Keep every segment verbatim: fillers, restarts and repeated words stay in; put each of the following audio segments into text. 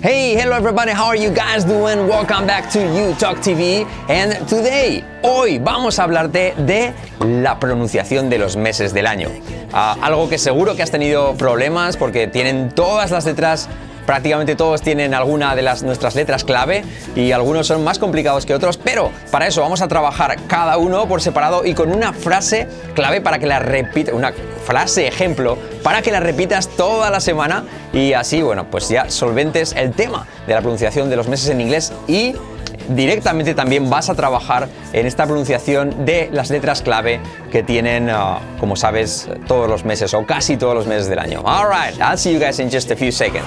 Hey, hello everybody, how are you guys doing? Welcome back to You Talk T V. And today, hoy vamos a hablarte de la pronunciación de los meses del año. Uh, algo que seguro que has tenido problemas porque tienen todas las letras, prácticamente todos tienen alguna de las nuestras letras clave y algunos son más complicados que otros, pero para eso vamos a trabajar cada uno por separado y con una frase clave para que la repitas, una frase ejemplo para que la repitas toda la semana y así, bueno, pues ya solventes el tema de la pronunciación de los meses en inglés y directamente también vas a trabajar en esta pronunciación de las letras clave que tienen, uh, como sabes, todos los meses o casi todos los meses del año. All right, I'll see you guys in just a few seconds.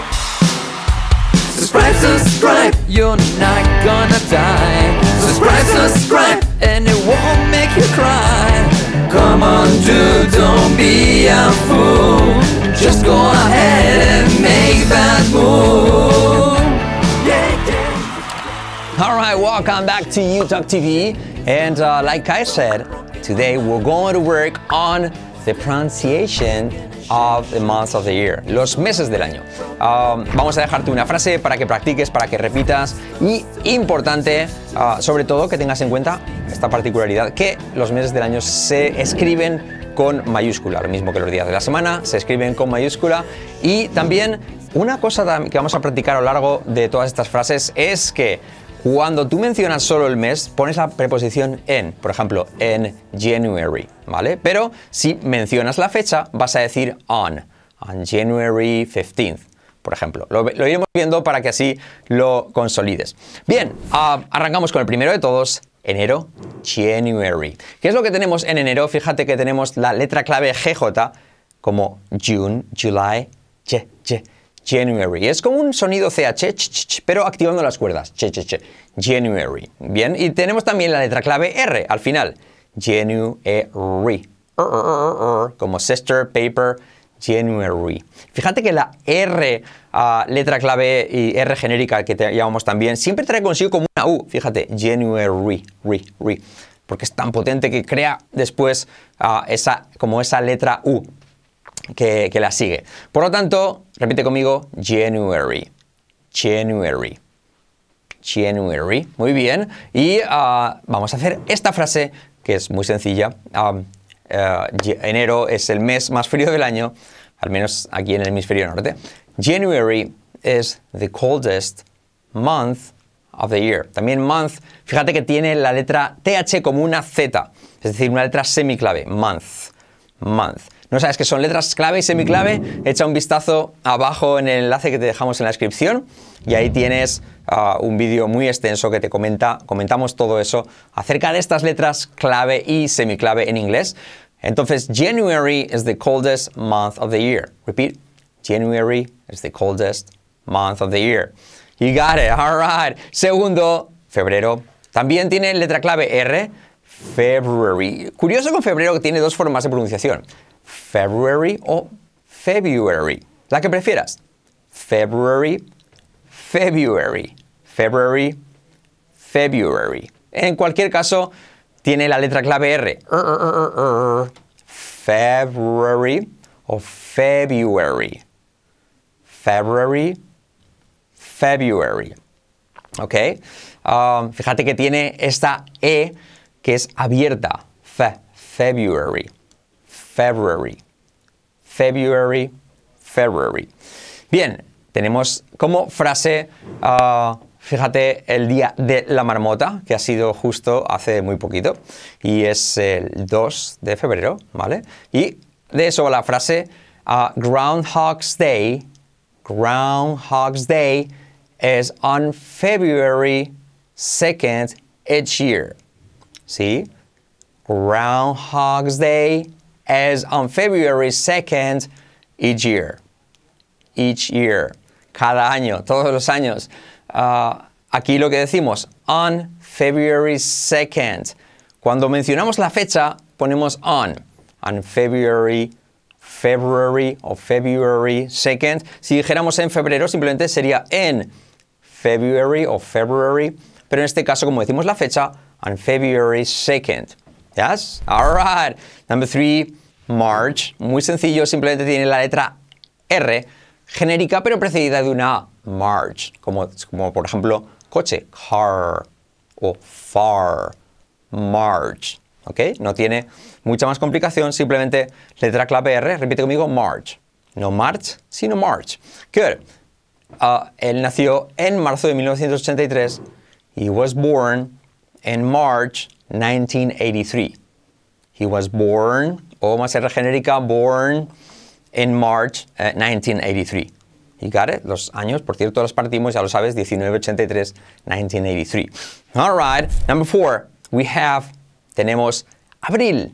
Subscribe, subscribe, you're not gonna die. Subscribe, subscribe, and it won't make you cry. Come on, dude, don't be a fool. Just go ahead and make that move. Yeah, yeah. All right, welcome back to You Talk T V. And uh, like I said, today we're going to work on the pronunciation of the months of the year, los meses del año. Um, vamos a dejarte una frase para que practiques, para que repitas y importante, uh, sobre todo que tengas en cuenta esta particularidad, que los meses del año se escriben con mayúscula, lo mismo que los días de la semana, se escriben con mayúscula y también una cosa que vamos a practicar a lo largo de todas estas frases es que cuando tú mencionas solo el mes, pones la preposición en, por ejemplo, en January, ¿vale? Pero si mencionas la fecha, vas a decir on, on January fifteenth, por ejemplo. Lo, lo iremos viendo para que así lo consolides. Bien, uh, arrancamos con el primero de todos, enero, January. ¿Qué es lo que tenemos en enero? Fíjate que tenemos la letra clave G J como June, July, J, J. January. Es como un sonido C H, ch, ch, ch, pero activando las cuerdas. Ch, ch, ch. January. Bien, y tenemos también la letra clave R al final. January. Como sister, paper, January. Fíjate que la R, uh, letra clave y R genérica que te llamamos también, siempre trae consigo como una U. Fíjate, January, re, re, porque es tan potente que crea después uh, esa, como esa letra U. Que, que la sigue. Por lo tanto, repite conmigo, January, January, January. Muy bien. Y uh, vamos a hacer esta frase que es muy sencilla. Um, uh, enero es el mes más frío del año, al menos aquí en el hemisferio norte. January is the coldest month of the year. También month, fíjate que tiene la letra T H como una Z, es decir, una letra semiclave. Month, month. ¿No sabes qué son letras clave y semiclave? Echa un vistazo abajo en el enlace que te dejamos en la descripción y ahí tienes uh, un vídeo muy extenso que te comenta, comentamos todo eso acerca de estas letras clave y semiclave en inglés. Entonces, January is the coldest month of the year. Repeat. January is the coldest month of the year. You got it. All right. Segundo, febrero. También tiene letra clave R. February. Curioso con febrero que tiene dos formas de pronunciación. February o February. La que prefieras. February, February, February, February. En cualquier caso, tiene la letra clave R. February o February. February, February. ¿Ok? Um, fíjate que tiene esta E que es abierta. Fe, February. February, February, February. Bien, tenemos como frase, uh, fíjate, el día de la marmota, que ha sido justo hace muy poquito, y es el dos de febrero, ¿vale? Y de eso va la frase, uh, Groundhog's Day, Groundhog's Day is on February second each year. ¿Sí? Groundhog's Day is on February second each year. Each year. Cada año, todos los años. Uh, aquí lo que decimos, on February second. Cuando mencionamos la fecha, ponemos on. On February, February o February second. Si dijéramos en febrero, simplemente sería en February o February. Pero en este caso, como decimos la fecha, on February second. Yes? All right. Number three, March. Muy sencillo, simplemente tiene la letra R genérica, pero precedida de una A. March. Como, como por ejemplo, coche, car, o far, March. ¿Ok? No tiene mucha más complicación, simplemente letra clave R, repite conmigo, March. No March, sino March. Good. Uh, él nació en marzo de mil novecientos ochenta y tres. He was born in March nineteen eighty-three. He was born, o más R genérica, born in March uh, nineteen eighty-three. You got it? Los años, por cierto, los partimos, ya lo sabes, diecinueve ochenta y tres, nineteen eighty-three. All right, number four, we have, tenemos abril,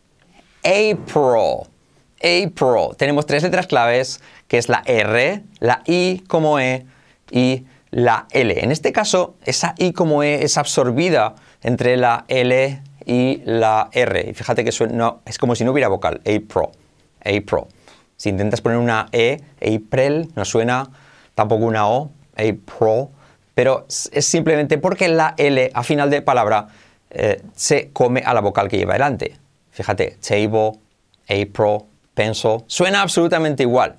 April, April. Tenemos tres letras claves, que es la R, la I como E y la L. En este caso, esa I como E es absorbida entre la L y la R. Y fíjate que suena, no, es como si no hubiera vocal, April, April. Si intentas poner una E, April, no suena tampoco una O, April, pero es simplemente porque la L a final de palabra eh, se come a la vocal que lleva delante. Fíjate, table, April, pencil, suena absolutamente igual.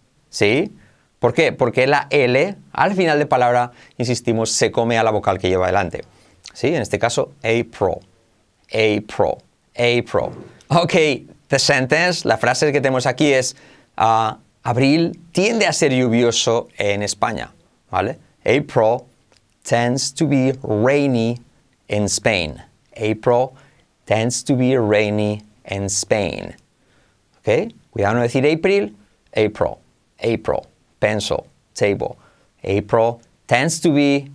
¿Sí? ¿Por qué? Porque la L al final de palabra, insistimos, se come a la vocal que lleva delante. ¿Sí? En este caso, April, April, April. Ok. The sentence, la frase que tenemos aquí es uh, abril tiende a ser lluvioso en España, ¿vale? April tends to be rainy in Spain. April tends to be rainy in Spain. ¿Ok? Cuidado no decir April, April, April, pencil, table. April tends to be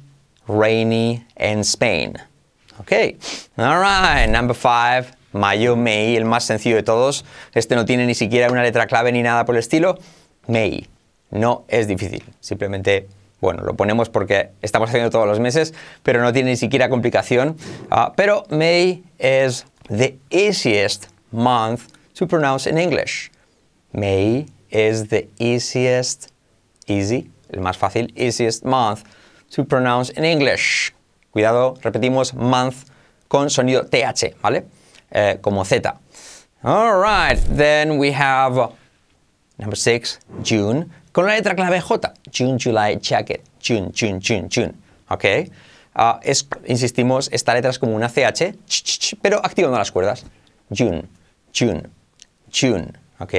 rainy in Spain. ¿Ok? All right, number five. Mayo, May, el más sencillo de todos. Este no tiene ni siquiera una letra clave ni nada por el estilo. May. No es difícil. Simplemente, bueno, lo ponemos porque estamos haciendo todos los meses, pero no tiene ni siquiera complicación. Uh, pero May is the easiest month to pronounce in English. May is the easiest, easy, el más fácil, easiest month to pronounce in English. Cuidado, repetimos, month con sonido T H, ¿vale? Eh, como Z. All right, then we have uh, number six, June, con la letra clave J. June, July, jacket. June, June, June, June. ¿Ok? Uh, es, insistimos, esta letra es como una C H, ch, ch, ch, pero activando las cuerdas. June, June, June. ¿Ok?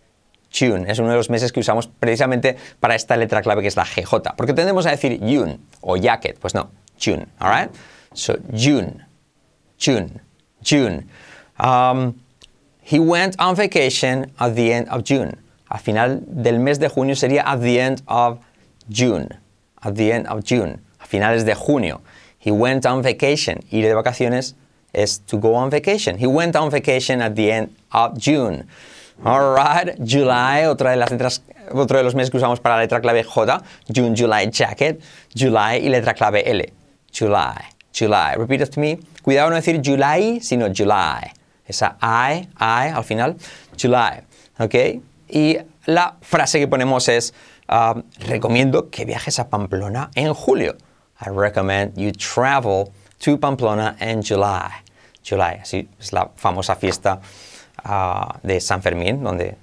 June es uno de los meses que usamos precisamente para esta letra clave que es la G J. Porque tendemos a decir June o jacket. Pues no, June. All right? So, June, June. June. Um, he went on vacation at the end of June. A final del mes de junio sería at the end of June. At the end of June. A finales de junio. He went on vacation. Ir de vacaciones es to go on vacation. He went on vacation at the end of June. All right. July, otra de las letras, otro de los meses que usamos para la letra clave J. June, July, jacket. July y letra clave L. July. July. Repeat after me. Cuidado no decir July, sino July. Esa I, I al final. July. ¿Ok? Y la frase que ponemos es, uh, recomiendo que viajes a Pamplona en julio. I recommend you travel to Pamplona in July. July. Así es la famosa fiesta uh, de San Fermín, donde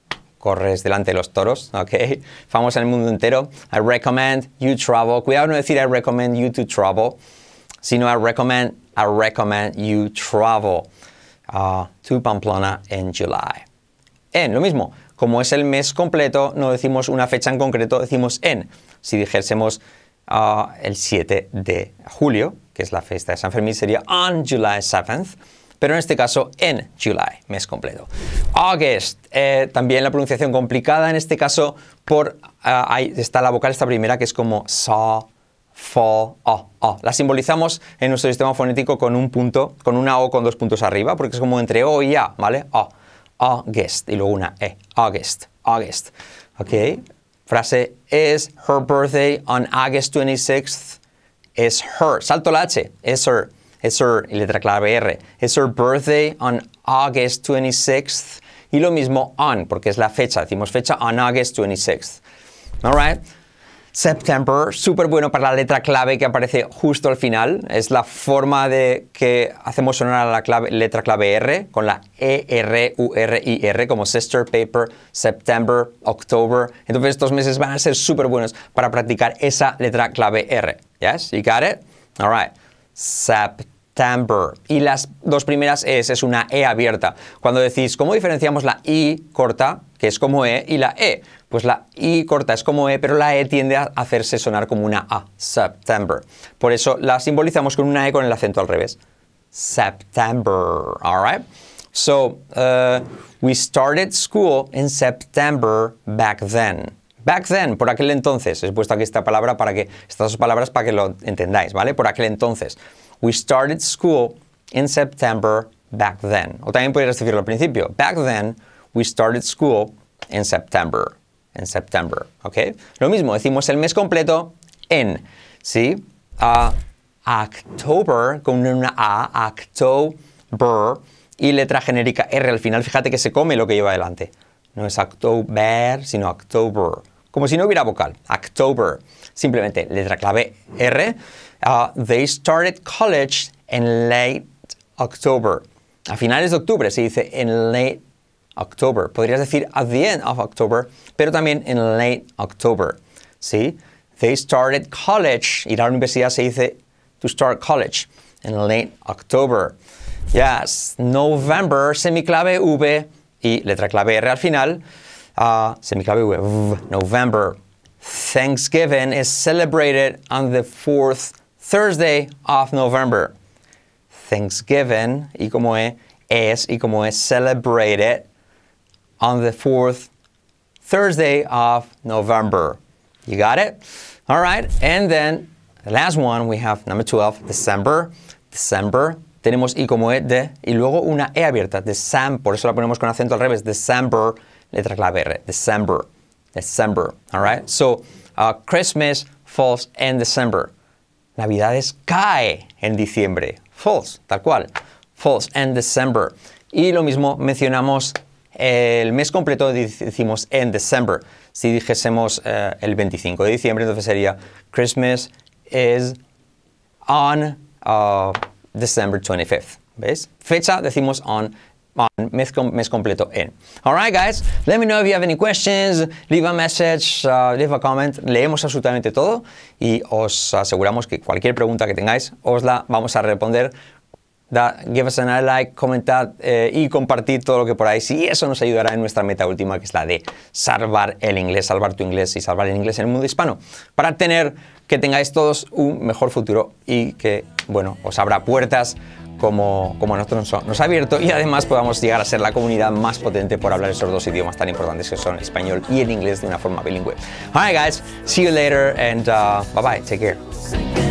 corres delante de los toros, ¿ok? Famosa en el mundo entero. I recommend you travel. Cuidado no decir I recommend you to travel, sino I recommend, I recommend you travel uh, to Pamplona in July. En, lo mismo, como es el mes completo, no decimos una fecha en concreto, decimos en. Si dijésemos uh, el siete de julio, que es la fiesta de San Fermín, sería on July seventh, pero en este caso en July, mes completo. August, eh, también la pronunciación complicada, en este caso por, uh, ahí está la vocal, esta primera, que es como sa, fo, o, o. La simbolizamos en nuestro sistema fonético con un punto, con una O con dos puntos arriba, porque es como entre O y A, ¿vale? O, August, y luego una E, August, August. ¿Ok? Frase, is her birthday on August twenty-sixth? Is her, salto la H, is her, is her, y letra clave R. Is her birthday on August twenty-sixth? Y lo mismo on, porque es la fecha, decimos fecha on August twenty-sixth. All right? September, súper bueno para la letra clave que aparece justo al final. Es la forma de que hacemos sonar a la clave, letra clave R con la E, R, U, R, I, R, como sister, paper, September, October. Entonces estos meses van a ser súper buenos para practicar esa letra clave R. Yes, you got it? All right. September. Y las dos primeras es, es una E abierta. Cuando decís, ¿cómo diferenciamos la I corta, que es como E, y la E? Pues la I corta es como E, pero la E tiende a hacerse sonar como una A. September. Por eso la simbolizamos con una E con el acento al revés. September. All right? So, uh, we started school in September back then. Back then, por aquel entonces. He puesto aquí esta palabra para que, estas dos palabras para que lo entendáis, ¿vale? Por aquel entonces. We started school in September back then. O también podrías decirlo al principio. Back then, we started school in September. En September, ¿ok? Lo mismo, decimos el mes completo en, ¿sí? Uh, October, con una A, October, y letra genérica R al final. Fíjate que se come lo que lleva adelante. No es October, sino October. Como si no hubiera vocal. October. Simplemente letra clave R. Uh, they started college in late October. A finales de octubre se dice in late October. Podrías decir at the end of October, pero también in late October. ¿Sí? They started college. Ir a la universidad se dice to start college in late October. Yes. November, semiclave V y letra clave R al final. Uh, semiclave V, v. November. Thanksgiving is celebrated on the fourth Thursday of November. Thanksgiving, y como es, es, y como es, celebrated on the fourth Thursday of November. You got it? All right. And then the last one, we have number twelve, December. December. Tenemos I como E, de, y luego una E abierta, December. Por eso la ponemos con acento al revés. December, letra clave R. December. December. All right. So, uh, Christmas falls in December. Navidades cae en diciembre. Falls, tal cual. Falls in December. Y lo mismo mencionamos el mes completo, decimos en December. Si dijésemos uh, el veinticinco de diciembre, entonces sería Christmas is on uh, December twenty-fifth. ¿Ves? Fecha decimos on, on mes, mes completo en. All right, guys. Let me know if you have any questions. Leave a message, uh, leave a comment. Leemos absolutamente todo y os aseguramos que cualquier pregunta que tengáis os la vamos a responder. Da, give us a like, comentad eh, y compartid todo lo que podáis y eso nos ayudará en nuestra meta última, que es la de salvar el inglés, salvar tu inglés y salvar el inglés en el mundo hispano, para tener que tengáis todos un mejor futuro y que, bueno, os abra puertas como, como a nosotros nos, nos ha abierto y además podamos llegar a ser la comunidad más potente por hablar esos dos idiomas tan importantes que son el español y el inglés de una forma bilingüe. All right, guys, see you later and uh, bye bye, take care.